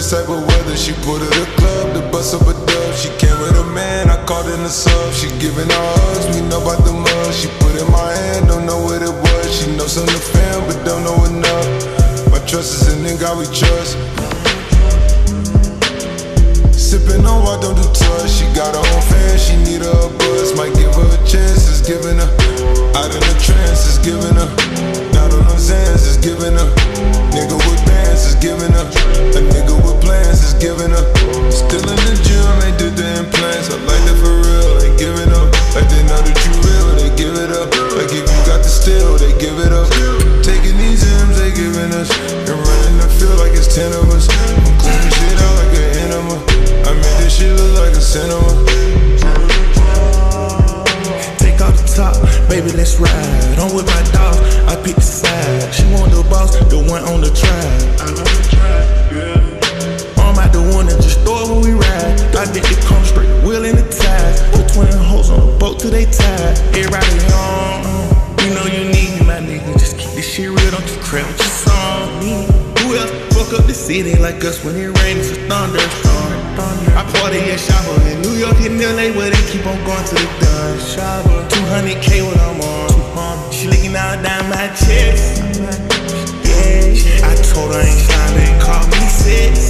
this type of weather. She put her to the club to bust up a dub. She came with a man, I called in the sub. She giving all hugs, we know about the mug. She put in my hand, don't know what it was. She knows some of the fam, but don't know enough. My trust is in the God we trust. Sipping on what don't do trust. She got her own fan, she need her a buzz. Might give her a chance, it's giving her. Out in the trance, it's giving her. Not on them Zans, it's giving her. Nigga with bands, it's giving her. A nigga with plans, it's giving her. Still in the gym, ain't did the implants. I like that for real, ain't giving up. Like they know that you real, they give it up. Like if you got the steel, they give it up. Taking these M's, they giving us. And running the field like it's 10 of us. I'm cleaning shit out like an enema. I made this shit look like a cinema. Take off the top, baby, let's ride. I'm with my dog, I pick the side. She want the boss, the one on the track. I'm out the one and just throw it when we ride. I get the come straight, wheel in the tires. Put 20 hoes on the boat till they tired. Everybody home, you know you need me, my nigga. Just keep this shit real, don't you crap with your song. Who else fuck up the city like us when it rains, it's a thunderstorm. I party at Shopper in New York and LA where they keep on going to the gun. 200K when I'm on. She licking out down my chest. Yeah, I told her I ain't slime, they call me 6.